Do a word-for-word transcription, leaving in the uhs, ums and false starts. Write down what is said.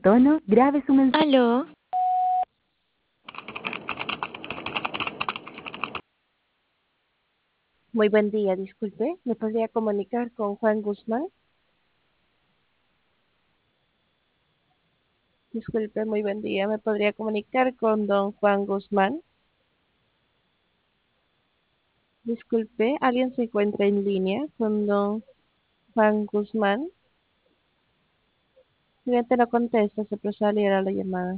tono, grabe su mensaje. Aló, Muy buen día, disculpe, ¿me podría comunicar con Juan Guzmán? Disculpe, muy buen día, ¿me podría comunicar con don Juan Guzmán? Disculpe, ¿alguien se encuentra en línea con don Juan Guzmán? Si bien te lo contesta, se procederá a la llamada.